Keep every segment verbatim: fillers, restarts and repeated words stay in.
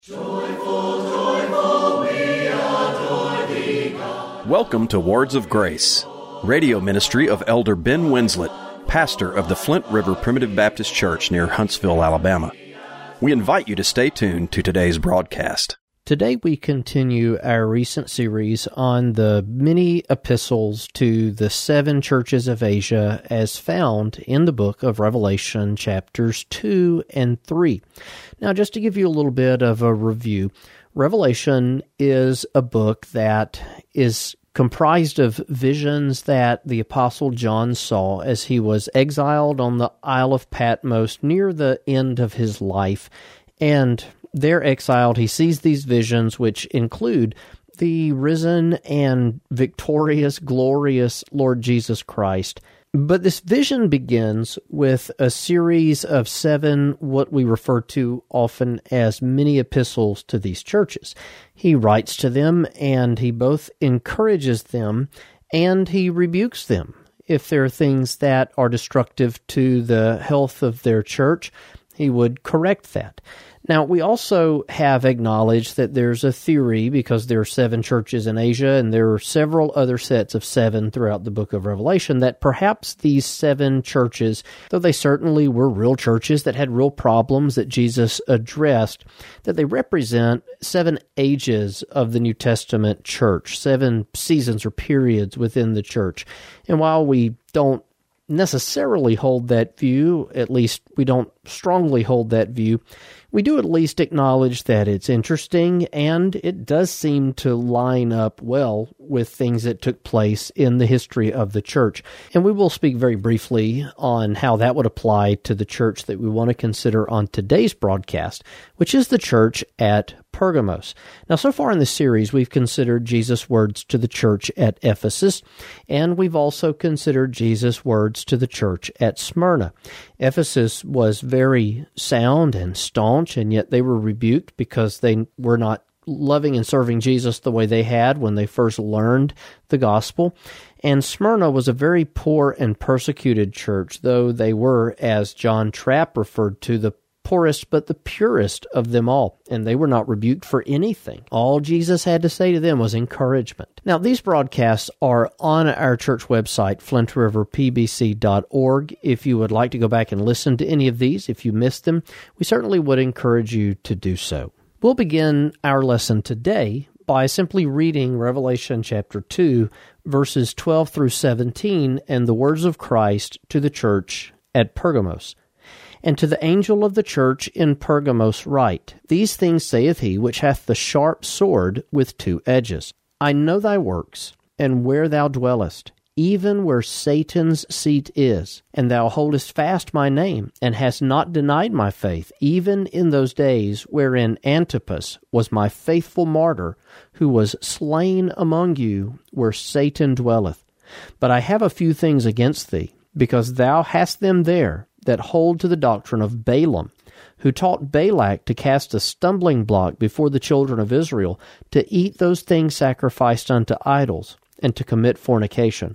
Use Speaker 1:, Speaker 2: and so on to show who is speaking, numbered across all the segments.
Speaker 1: Joyful, joyful, we adore thee, God.
Speaker 2: Welcome to Words of Grace, radio ministry of Elder Ben Winslet, pastor of the Flint River Primitive Baptist Church near Huntsville, Alabama. We invite you to stay tuned to today's broadcast.
Speaker 3: Today we continue our recent series on the many epistles to the seven churches of Asia as found in the book of Revelation, chapters two and three. Now, just to give you a little bit of a review, Revelation is a book that is comprised of visions that the Apostle John saw as he was exiled on the Isle of Patmos near the end of his life. And there exiled, he sees these visions, which include the risen and victorious, glorious Lord Jesus Christ. But this vision begins with a series of seven, what we refer to often as mini epistles to these churches. He writes to them, and he both encourages them and he rebukes them. If there are things that are destructive to the health of their church, he would correct that. Now, we also have acknowledged that there's a theory, because there are seven churches in Asia, and there are several other sets of seven throughout the book of Revelation, that perhaps these seven churches, though they certainly were real churches that had real problems that Jesus addressed, that they represent seven ages of the New Testament church, seven seasons or periods within the church. And while we don't necessarily hold that view, at least we don't strongly hold that view, we do at least acknowledge that it's interesting, and it does seem to line up well with things that took place in the history of the church. And we will speak very briefly on how that would apply to the church that we want to consider on today's broadcast, which is the church at Pergamos. Now, so far in this series, we've considered Jesus' words to the church at Ephesus, and we've also considered Jesus' words to the church at Smyrna. Ephesus was very sound and staunch, and yet they were rebuked because they were not loving and serving Jesus the way they had when they first learned the gospel. And Smyrna was a very poor and persecuted church, though they were, as John Trapp referred to, the poorest but the purest of them all, and they were not rebuked for anything. All Jesus had to say to them was encouragement. Now, these broadcasts are on our church website, flint river p b c dot org. If you would like to go back and listen to any of these, if you missed them, we certainly would encourage you to do so. We'll begin our lesson today by simply reading Revelation chapter two, verses twelve through seventeen, and the words of Christ to the church at Pergamos. And to the angel of the church in Pergamos write, These things saith he which hath the sharp sword with two edges. I know thy works, and where thou dwellest, even where Satan's seat is. And thou holdest fast my name, and hast not denied my faith, even in those days wherein Antipas was my faithful martyr, who was slain among you where Satan dwelleth. But I have a few things against thee, because thou hast them there that hold to the doctrine of Balaam, who taught Balak to cast a stumbling block before the children of Israel, to eat those things sacrificed unto idols, and to commit fornication.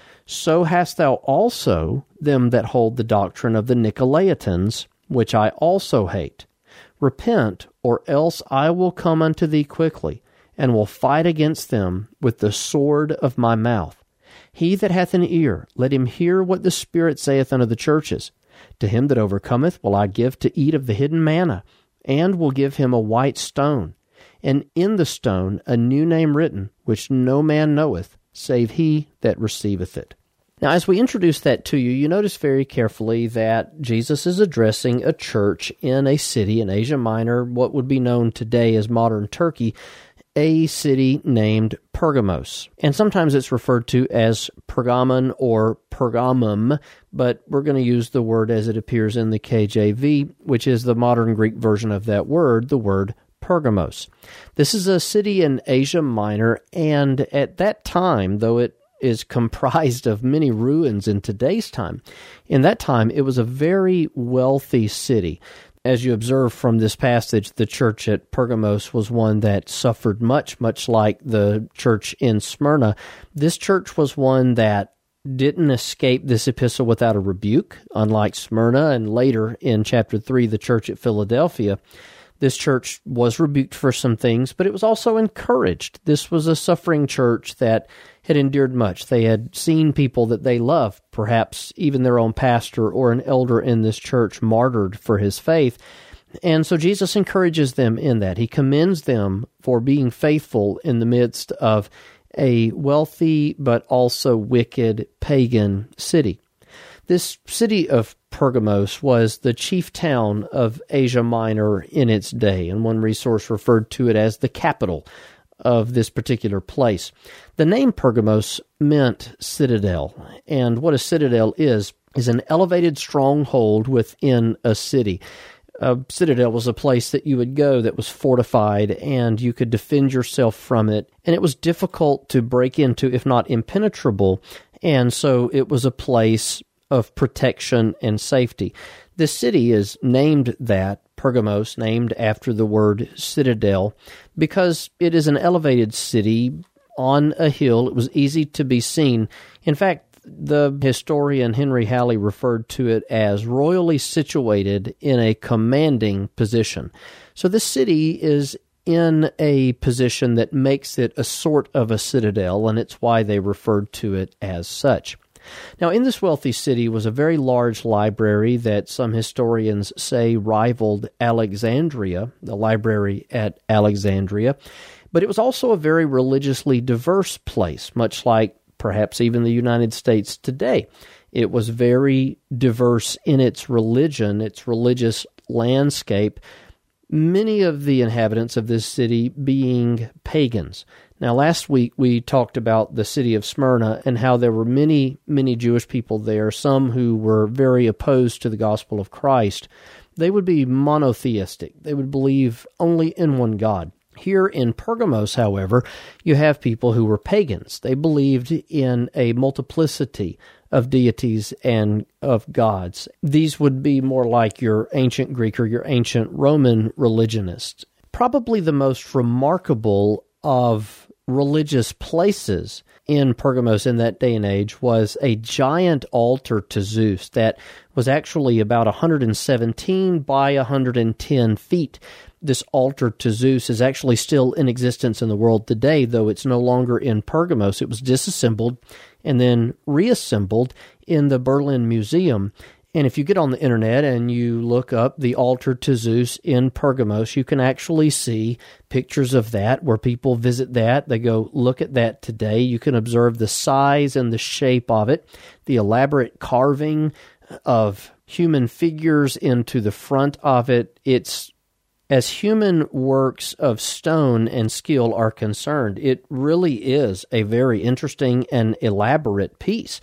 Speaker 3: So hast thou also them that hold the doctrine of the Nicolaitans, which I also hate. Repent, or else I will come unto thee quickly, and will fight against them with the sword of my mouth. He that hath an ear, let him hear what the Spirit saith unto the churches. To him that overcometh will I give to eat of the hidden manna, and will give him a white stone, and in the stone a new name written, which no man knoweth, save he that receiveth it. Now, as we introduce that to you, you notice very carefully that Jesus is addressing a church in a city in Asia Minor, what would be known today as modern Turkey, a city named Pergamos. And sometimes it's referred to as Pergamon or Pergamum, but we're going to use the word as it appears in the K J V, which is the modern Greek version of that word, the word Pergamos. This is a city in Asia Minor, and at that time, though it is comprised of many ruins in today's time, in that time it was a very wealthy city. As you observe from this passage, the church at Pergamos was one that suffered much, much like the church in Smyrna. This church was one that didn't escape this epistle without a rebuke, unlike Smyrna and later in chapter three, the church at Philadelphia. This church was rebuked for some things, but it was also encouraged. This was a suffering church that had endured much. They had seen people that they loved, perhaps even their own pastor or an elder in this church, martyred for his faith. And so Jesus encourages them in that. He commends them for being faithful in the midst of a wealthy but also wicked pagan city. This city of Pergamos was the chief town of Asia Minor in its day, and one resource referred to it as the capital of this particular place. The name Pergamos meant citadel, and what a citadel is, is an elevated stronghold within a city. A citadel was a place that you would go that was fortified, and you could defend yourself from it, and it was difficult to break into, if not impenetrable, and so it was a place of protection and safety. This city is named that, Pergamos, named after the word citadel, because it is an elevated city on a hill. It was easy to be seen. In fact, the historian Henry Halley referred to it as royally situated in a commanding position. So this city is in a position that makes it a sort of a citadel, and it's why they referred to it as such. Now, in this wealthy city was a very large library that some historians say rivaled Alexandria, the library at Alexandria, but it was also a very religiously diverse place, much like perhaps even the United States today. It was very diverse in its religion, its religious landscape, many of the inhabitants of this city being pagans. Now, last week we talked about the city of Smyrna and how there were many, many Jewish people there, some who were very opposed to the gospel of Christ. They would be monotheistic. They would believe only in one God. Here in Pergamos, however, you have people who were pagans. They believed in a multiplicity of deities and of gods. These would be more like your ancient Greek or your ancient Roman religionists. Probably the most remarkable of religious places in Pergamos in that day and age was a giant altar to Zeus that was actually about one hundred seventeen by one hundred ten feet. This altar to Zeus is actually still in existence in the world today, though it's no longer in Pergamos. It was disassembled and then reassembled in the Berlin Museum. And if you get on the internet and you look up the altar to Zeus in Pergamos, you can actually see pictures of that where people visit that. They go look at that today. You can observe the size and the shape of it, the elaborate carving of human figures into the front of it. It's, as human works of stone and skill are concerned, it really is a very interesting and elaborate piece.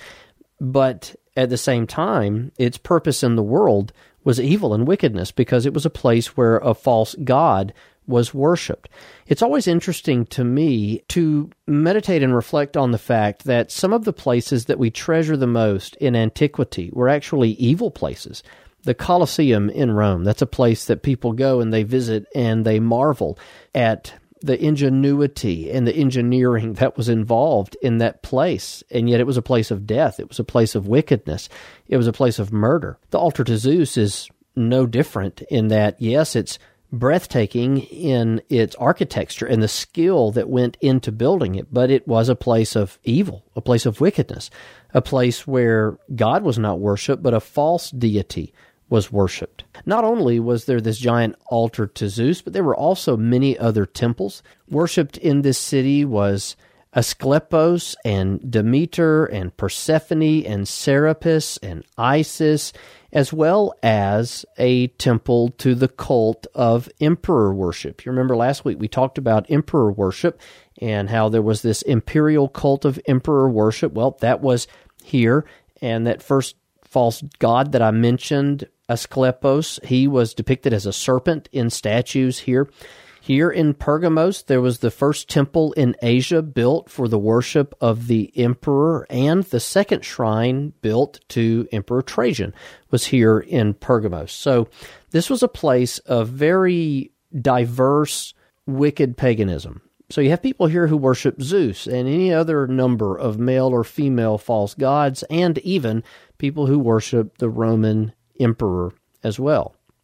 Speaker 3: But at the same time, its purpose in the world was evil and wickedness because it was a place where a false god was worshipped. It's always interesting to me to meditate and reflect on the fact that some of the places that we treasure the most in antiquity were actually evil places. The Colosseum in Rome, that's a place that people go and they visit and they marvel at the ingenuity and the engineering that was involved in that place, and yet it was a place of death. It was a place of wickedness. It was a place of murder. The altar to Zeus is no different in that, yes, it's breathtaking in its architecture and the skill that went into building it, but it was a place of evil, a place of wickedness, a place where God was not worshipped, but a false deity was worshipped. Not only was there this giant altar to Zeus, but there were also many other temples. Worshipped in this city was Asclepios and Demeter and Persephone and Serapis and Isis, as well as a temple to the cult of emperor worship. You remember last week we talked about emperor worship and how there was this imperial cult of emperor worship. Well, that was here, and that first false god that I mentioned, Asclepios, he was depicted as a serpent in statues here. Here in Pergamos, there was the first temple in Asia built for the worship of the emperor, and the second shrine built to Emperor Trajan was here in Pergamos. So this was a place of very diverse, wicked paganism. So you have people here who worship Zeus and any other number of male or female false gods, and even people who worship the Roman emperor as well.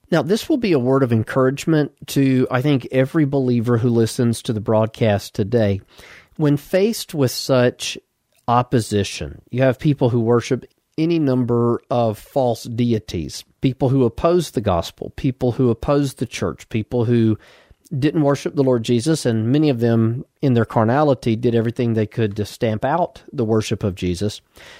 Speaker 3: Now, this will be a word of encouragement to, I think, every believer who listens to the broadcast today. When faced with such opposition, you have people who worship any number of false deities, people who oppose the gospel, people who oppose the church, people who didn't worship the Lord Jesus, and many of them, in their carnality, did everything they could to stamp out the worship of Jesus.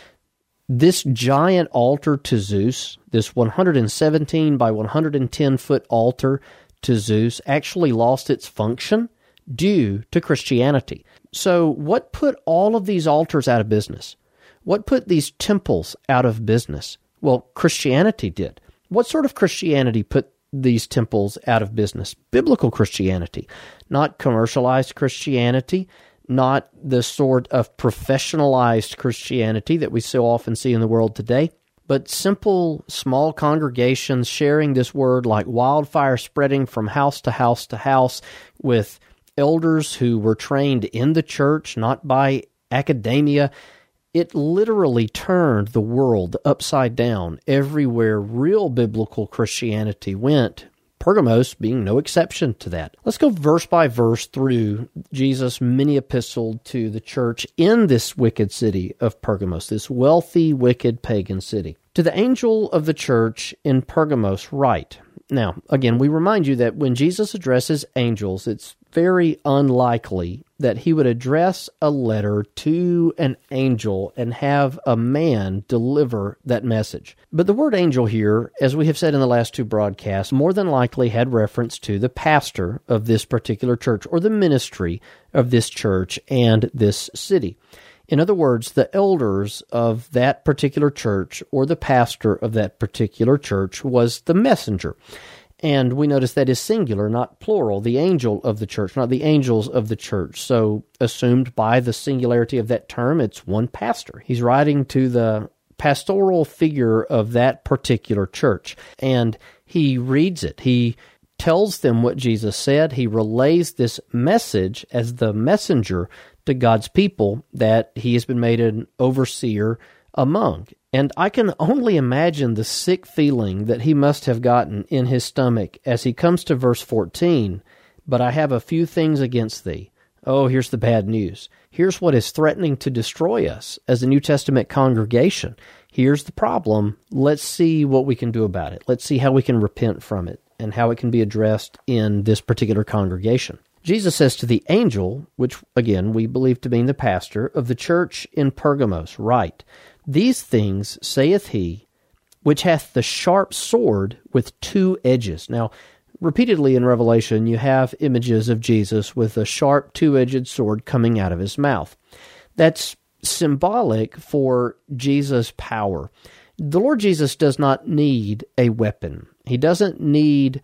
Speaker 3: This giant altar to Zeus, this one hundred seventeen by one hundred ten foot altar to Zeus, actually lost its function due to Christianity. So what put all of these altars out of business? What put these temples out of business? Well, Christianity did. What sort of Christianity put these temples out of business? Biblical Christianity, not commercialized Christianity, not the sort of professionalized Christianity that we so often see in the world today, but simple, small congregations sharing this word like wildfire, spreading from house to house to house, with elders who were trained in the church, not by academia. It literally turned the world upside down everywhere real biblical Christianity went, Pergamos being no exception to that. Let's go verse by verse through Jesus' mini epistle to the church in this wicked city of Pergamos, this wealthy, wicked pagan city. To the angel of the church in Pergamos write. Now, again, we remind you that when Jesus addresses angels, it's very unlikely that he would address a letter to an angel and have a man deliver that message. But the word angel here, as we have said in the last two broadcasts, more than likely had reference to the pastor of this particular church or the ministry of this church and this city. In other words, the elders of that particular church or the pastor of that particular church was the messenger. And we notice that is singular, not plural, the angel of the church, not the angels of the church. So assumed by the singularity of that term, it's one pastor. He's writing to the pastoral figure of that particular church. And he reads it. He tells them what Jesus said. He relays this message as the messenger to God's people that he has been made an overseer among. And I can only imagine the sick feeling that he must have gotten in his stomach as he comes to verse fourteen. But I have a few things against thee. Oh, here's the bad news. Here's what is threatening to destroy us as a New Testament congregation. Here's the problem. Let's see what we can do about it. Let's see how we can repent from it and how it can be addressed in this particular congregation. Jesus says to the angel, which again we believe to mean the pastor, of the church in Pergamos, write, These things saith he, which hath the sharp sword with two edges. Now, repeatedly in Revelation, you have images of Jesus with a sharp two-edged sword coming out of his mouth. That's symbolic for Jesus' power. The Lord Jesus does not need a weapon. He doesn't need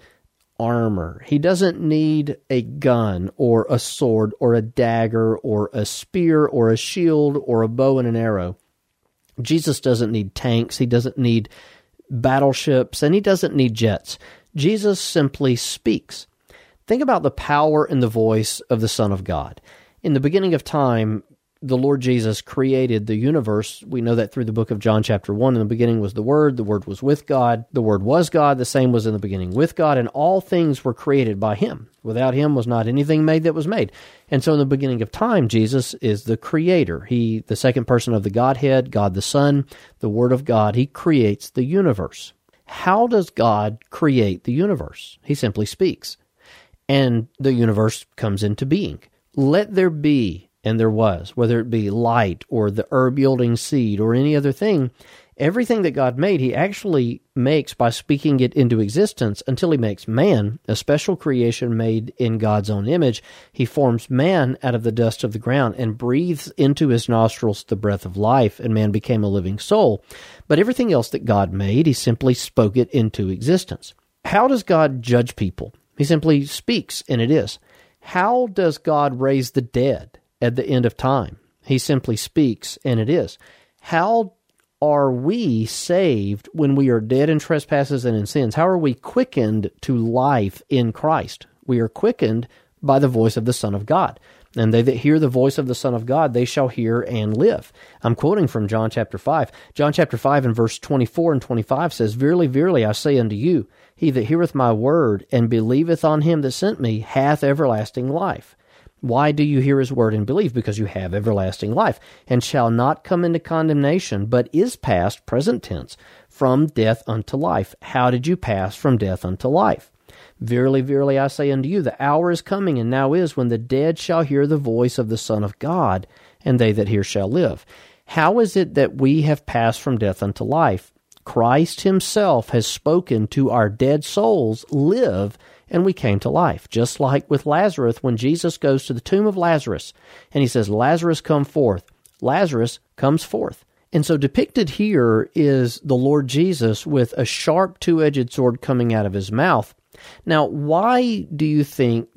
Speaker 3: armor. He doesn't need a gun or a sword or a dagger or a spear or a shield or a bow and an arrow. Jesus doesn't need tanks. He doesn't need battleships, and he doesn't need jets. Jesus simply speaks. Think about the power in the voice of the Son of God. In the beginning of time, the Lord Jesus created the universe. We know that through the book of John chapter one. In the beginning was the Word. The Word was with God. The Word was God. The same was in the beginning with God. And all things were created by him. Without him was not anything made that was made. And so in the beginning of time, Jesus is the creator. He, the second person of the Godhead, God the Son, the Word of God, he creates the universe. How does God create the universe? He simply speaks. And the universe comes into being. Let there be. And there was, whether it be light or the herb-yielding seed or any other thing, everything that God made, he actually makes by speaking it into existence until he makes man, a special creation made in God's own image. He forms man out of the dust of the ground and breathes into his nostrils the breath of life, and man became a living soul. But everything else that God made, he simply spoke it into existence. How does God judge people? He simply speaks, and it is. How does God raise the dead at the end of time? He simply speaks, and it is. How are we saved when we are dead in trespasses and in sins? How are we quickened to life in Christ? We are quickened by the voice of the Son of God. And they that hear the voice of the Son of God, they shall hear and live. I'm quoting from John chapter five. John chapter five and verse twenty-four and twenty-five says, Verily, verily, I say unto you, he that heareth my word and believeth on him that sent me hath everlasting life. Why do you hear his word and believe? Because you have everlasting life, and shall not come into condemnation, but is passed, present tense, from death unto life. How did you pass from death unto life? Verily, verily, I say unto you, the hour is coming, and now is, when the dead shall hear the voice of the Son of God, and they that hear shall live. How is it that we have passed from death unto life? Christ himself has spoken to our dead souls, live, and we came to life. Just like with Lazarus, when Jesus goes to the tomb of Lazarus, and he says, Lazarus, come forth. Lazarus comes forth. And so depicted here is the Lord Jesus with a sharp two-edged sword coming out of his mouth. Now, why do you think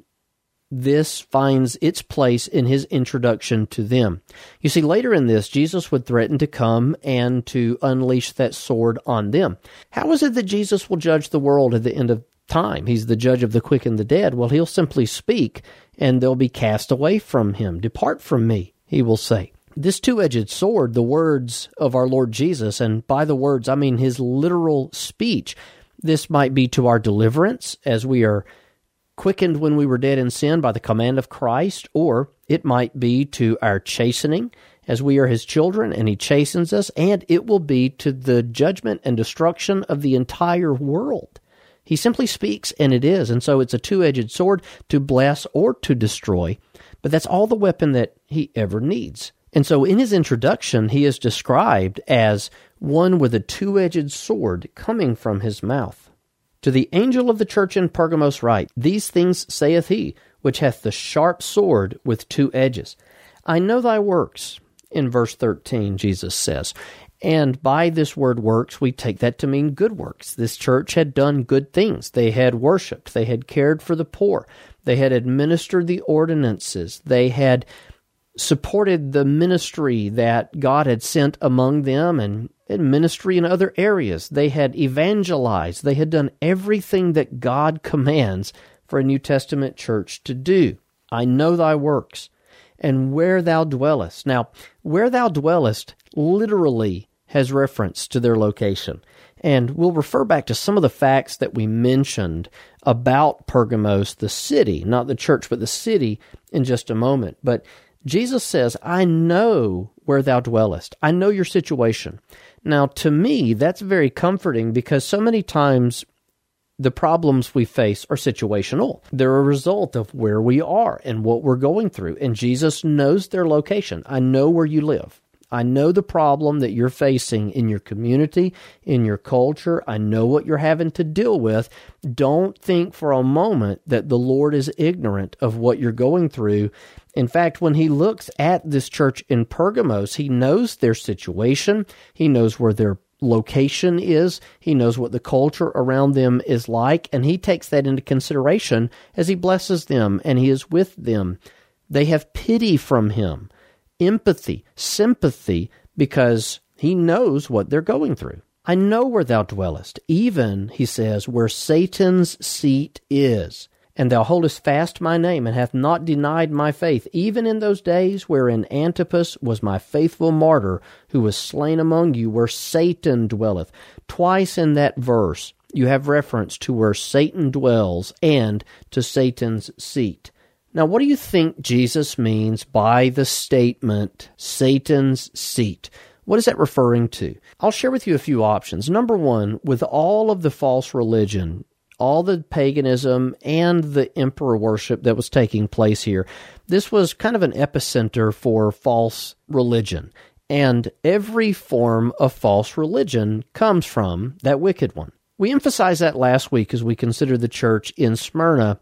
Speaker 3: this finds its place in his introduction to them? You see, later in this, Jesus would threaten to come and to unleash that sword on them. How is it that Jesus will judge the world at the end of time? He's the judge of the quick and the dead. Well, he'll simply speak, and they'll be cast away from him. Depart from me, he will say. This two-edged sword, the words of our Lord Jesus, and by the words, I mean his literal speech. This might be to our deliverance, as we are quickened when we were dead in sin by the command of Christ, or it might be to our chastening, as we are his children and he chastens us, and it will be to the judgment and destruction of the entire world. He simply speaks, and it is. And so it's a two-edged sword to bless or to destroy. But that's all the weapon that he ever needs. And so in his introduction, he is described as one with a two-edged sword coming from his mouth. To the angel of the church in Pergamos write, These things saith he, which hath the sharp sword with two edges. I know thy works, in verse thirteen, Jesus says. And by this word works, we take that to mean good works. This church had done good things. They had worshiped. They had cared for the poor. They had administered the ordinances. They had supported the ministry that God had sent among them and ministry in other areas. They had evangelized. They had done everything that God commands for a New Testament church to do. I know thy works, and where thou dwellest. Now, where thou dwellest literally has reference to their location. And we'll refer back to some of the facts that we mentioned about Pergamos, the city, not the church, but the city, in just a moment. But Jesus says, I know where thou dwellest. I know your situation. Now, to me, that's very comforting because so many times the problems we face are situational. They're a result of where we are and what we're going through. And Jesus knows their location. I know where you live. I know the problem that you're facing in your community, in your culture. I know what you're having to deal with. Don't think for a moment that the Lord is ignorant of what you're going through. In fact, when he looks at this church in Pergamos, he knows their situation. He knows where their location is. He knows what the culture around them is like, and he takes that into consideration as he blesses them and he is with them. They have pity from him, empathy, sympathy, because he knows what they're going through. I know where thou dwellest, even, he says, where Satan's seat is. And thou holdest fast my name, and hath not denied my faith, even in those days wherein Antipas was my faithful martyr, who was slain among you, where Satan dwelleth. Twice in that verse, you have reference to where Satan dwells and to Satan's seat. Now, what do you think Jesus means by the statement, Satan's seat? What is that referring to? I'll share with you a few options. Number one, with all of the false religion, all the paganism and the emperor worship that was taking place here, this was kind of an epicenter for false religion. And every form of false religion comes from that wicked one. We emphasized that last week as we considered the church in Smyrna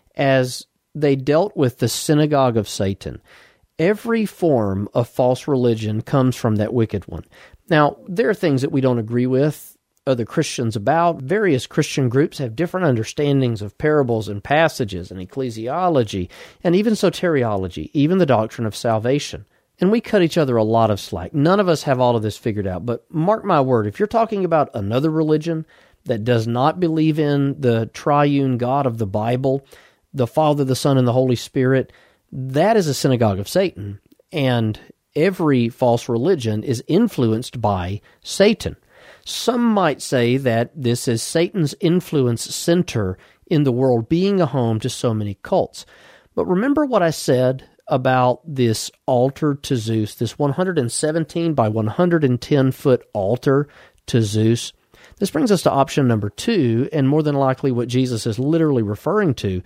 Speaker 3: as they dealt with the synagogue of Satan. Every form of false religion comes from that wicked one. Now, there are things that we don't agree with other Christians about. Various Christian groups have different understandings of parables and passages and ecclesiology and even soteriology, even the doctrine of salvation. And we cut each other a lot of slack. None of us have all of this figured out. But mark my word, if you're talking about another religion that does not believe in the triune God of the Bible, the Father, the Son, and the Holy Spirit, that is a synagogue of Satan, and every false religion is influenced by Satan. Some might say that this is Satan's influence center in the world, being a home to so many cults. But remember what I said about this altar to Zeus, this one hundred seventeen by one hundred ten foot altar to Zeus? This brings us to option number two, and more than likely what Jesus is literally referring to.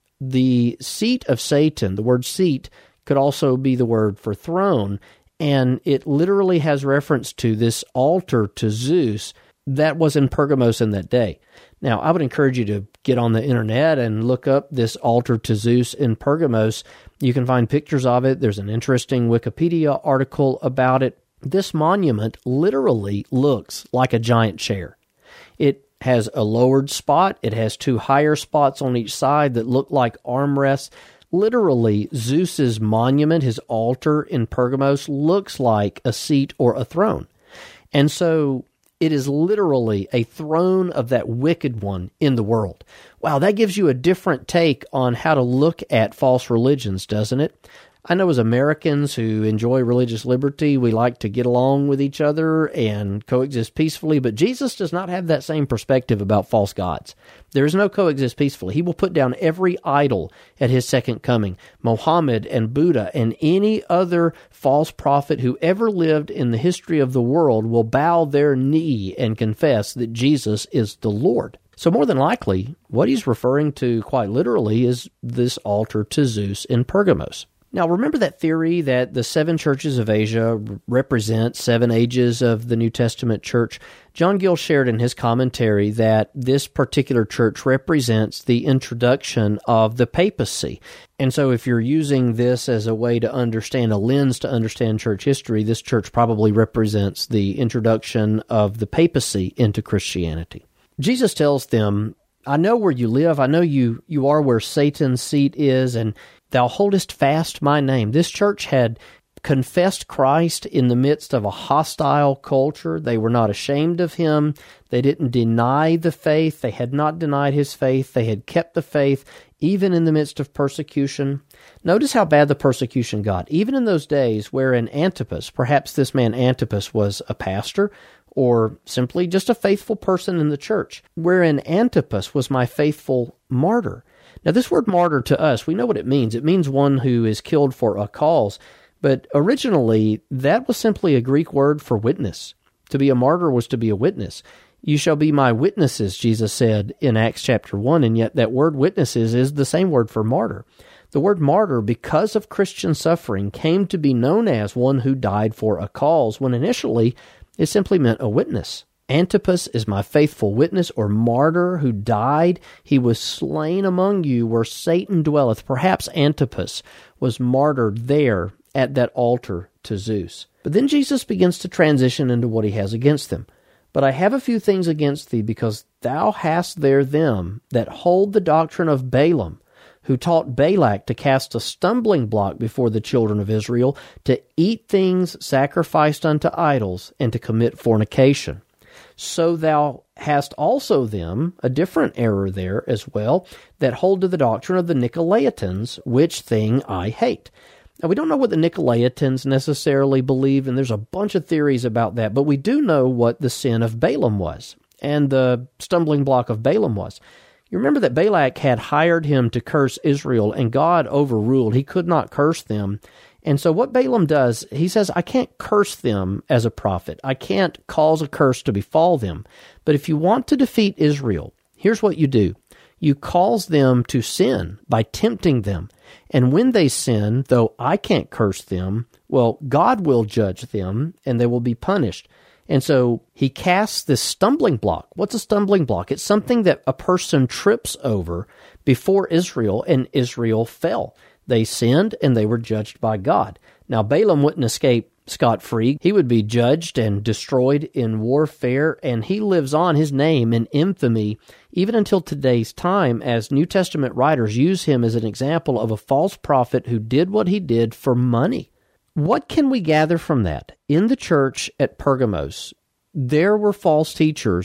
Speaker 3: The seat of Satan, the word seat, could also be the word for throne, and it literally has reference to this altar to Zeus that was in Pergamos in that day. Now, I would encourage you to get on the internet and look up this altar to Zeus in Pergamos. You can find pictures of it. There's an interesting Wikipedia article about it. This monument literally looks like a giant chair. It has a lowered spot. It has two higher spots on each side that look like armrests. Literally, Zeus's monument, his altar in Pergamos, looks like a seat or a throne. And so it is literally a throne of that wicked one in the world. Wow, that gives you a different take on how to look at false religions, doesn't it? I know as Americans who enjoy religious liberty, we like to get along with each other and coexist peacefully, but Jesus does not have that same perspective about false gods. There is no coexist peacefully. He will put down every idol at his second coming. Mohammed and Buddha and any other false prophet who ever lived in the history of the world will bow their knee and confess that Jesus is the Lord. So more than likely, what he's referring to quite literally is this altar to Zeus in Pergamos. Now, remember that theory that the seven churches of Asia represent seven ages of the New Testament church? John Gill shared in his commentary that this particular church represents the introduction of the papacy. And so if you're using this as a way to understand, a lens to understand church history, this church probably represents the introduction of the papacy into Christianity. Jesus tells them, I know where you live. I know you, you are where Satan's seat is, and thou holdest fast my name. This church had confessed Christ in the midst of a hostile culture. They were not ashamed of him. They didn't deny the faith. They had not denied his faith. They had kept the faith even in the midst of persecution. Notice how bad the persecution got. Even in those days wherein Antipas, perhaps this man Antipas was a pastor, or simply just a faithful person in the church, wherein Antipas was my faithful martyr. Now, this word martyr to us, we know what it means. It means one who is killed for a cause. But originally, that was simply a Greek word for witness. To be a martyr was to be a witness. You shall be my witnesses, Jesus said in Acts chapter one, and yet that word witnesses is the same word for martyr. The word martyr, because of Christian suffering, came to be known as one who died for a cause, when initially it simply meant a witness. Antipas is my faithful witness, or martyr, who died. He was slain among you where Satan dwelleth. Perhaps Antipas was martyred there at that altar to Zeus. But then Jesus begins to transition into what he has against them. But I have a few things against thee, because thou hast there them that hold the doctrine of Balaam, who taught Balak to cast a stumbling block before the children of Israel, to eat things sacrificed unto idols, and to commit fornication. So thou hast also them, a different error there as well, that hold to the doctrine of the Nicolaitans, which thing I hate. Now, we don't know what the Nicolaitans necessarily believed, and there's a bunch of theories about that, but we do know what the sin of Balaam was, and the stumbling block of Balaam was. You remember that Balak had hired him to curse Israel, and God overruled. He could not curse them. And so what Balaam does, he says, I can't curse them as a prophet. I can't cause a curse to befall them. But if you want to defeat Israel, here's what you do. You cause them to sin by tempting them. And when they sin, though I can't curse them, well, God will judge them, and they will be punished. And so he casts this stumbling block. What's a stumbling block? It's something that a person trips over before Israel, and Israel fell. They sinned, and they were judged by God. Now, Balaam wouldn't escape scot-free. He would be judged and destroyed in warfare, and he lives on, his name, in infamy, even until today's time, as New Testament writers use him as an example of a false prophet who did what he did for money. What can we gather from that? In the church at Pergamos, there were false teachers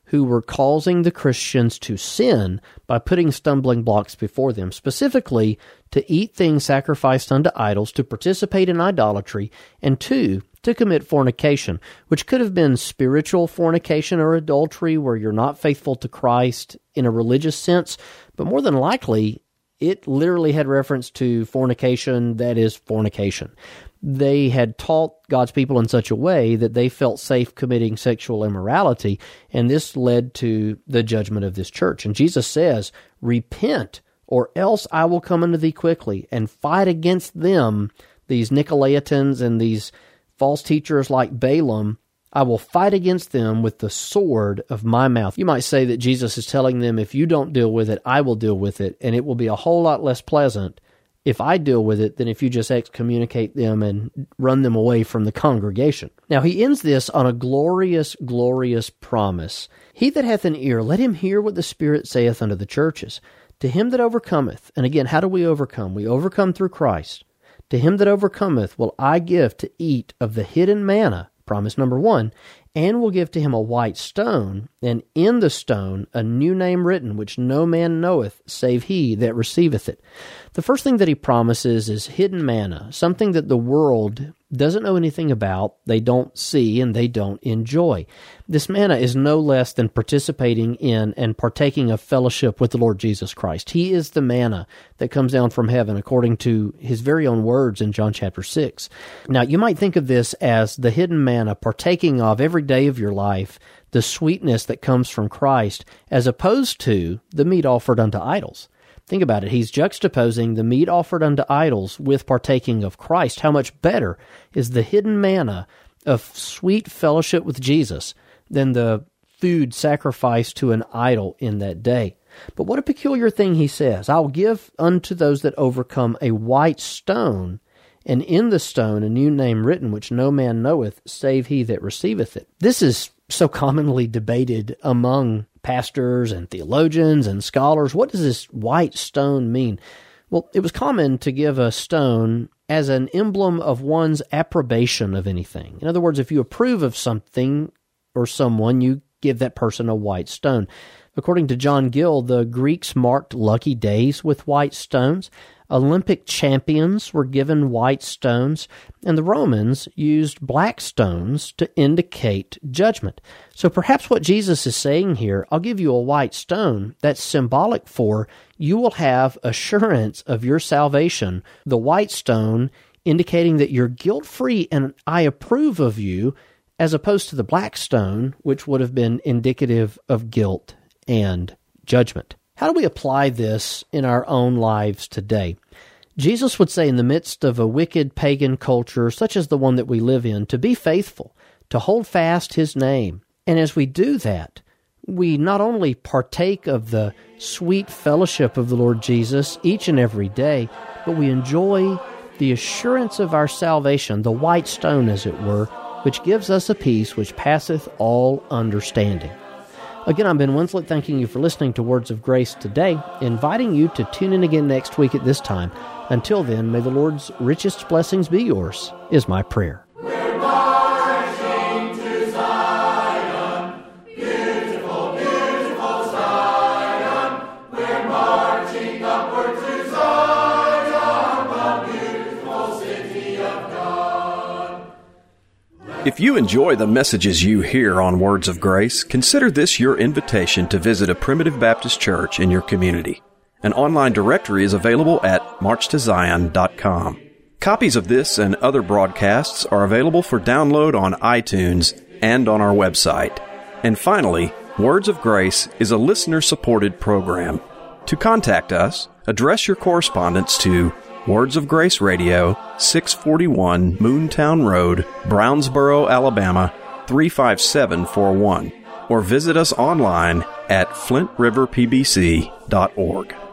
Speaker 3: who were causing the Christians to sin by putting stumbling blocks before them, specifically to eat things sacrificed unto idols, to participate in idolatry, and two, to commit fornication, which could have been spiritual fornication or adultery, where you're not faithful to Christ in a religious sense, but more than likely, it literally had reference to fornication, that is, fornication. They had taught God's people in such a way that they felt safe committing sexual immorality, and this led to the judgment of this church. And Jesus says, repent, or else I will come unto thee quickly, and fight against them, these Nicolaitans and these false teachers like Balaam. I will fight against them with the sword of my mouth. You might say that Jesus is telling them, if you don't deal with it, I will deal with it, and it will be a whole lot less pleasant if I deal with it than if you just excommunicate them and run them away from the congregation. Now, he ends this on a glorious, glorious promise. He that hath an ear, let him hear what the Spirit saith unto the churches. To him that overcometh, and again, how do we overcome? We overcome through Christ. To him that overcometh will I give to eat of the hidden manna, promise number one, and will give to him a white stone, and in the stone a new name written, which no man knoweth, save he that receiveth it. The first thing that he promises is hidden manna, something that the world doesn't know anything about, they don't see, and they don't enjoy. This manna is no less than participating in and partaking of fellowship with the Lord Jesus Christ. He is the manna that comes down from heaven, according to his very own words in John chapter six. Now, you might think of this as the hidden manna, partaking of every day of your life, the sweetness that comes from Christ, as opposed to the meat offered unto idols. Think about it. He's juxtaposing the meat offered unto idols with partaking of Christ. How much better is the hidden manna of sweet fellowship with Jesus than the food sacrificed to an idol in that day? But what a peculiar thing he says. I will give unto those that overcome a white stone, and in the stone a new name written, which no man knoweth, save he that receiveth it. This is so commonly debated among pastors and theologians and scholars. What does this white stone mean? Well, it was common to give a stone as an emblem of one's approbation of anything. In other words, if you approve of something or someone, you give that person a white stone. According to John Gill, the Greeks marked lucky days with white stones. Olympic champions were given white stones, and the Romans used black stones to indicate judgment. So perhaps what Jesus is saying here, I'll give you a white stone, that's symbolic for you will have assurance of your salvation. The white stone indicating that you're guilt-free and I approve of you, as opposed to the black stone, which would have been indicative of guilt and judgment. How do we apply this in our own lives today? Jesus would say in the midst of a wicked pagan culture such as the one that we live in, to be faithful, to hold fast his name. And as we do that, we not only partake of the sweet fellowship of the Lord Jesus each and every day, but we enjoy the assurance of our salvation, the white stone as it were, which gives us a peace which passeth all understanding. Again, I'm Ben Winslet, thanking you for listening to Words of Grace today, inviting you to tune in again next week at this time. Until then, may the Lord's richest blessings be yours, is my prayer.
Speaker 1: We're marching to Zion, beautiful, beautiful Zion. We're marching upward to Zion, the beautiful city of God.
Speaker 2: If you enjoy the messages you hear on Words of Grace, consider this your invitation to visit a Primitive Baptist church in your community. An online directory is available at march to zion dot com. Copies of this and other broadcasts are available for download on iTunes and on our website. And finally, Words of Grace is a listener-supported program. To contact us, address your correspondence to Words of Grace Radio, six forty-one Moontown Road, Brownsboro, Alabama, three five seven four one, or visit us online at flint river p b c dot org.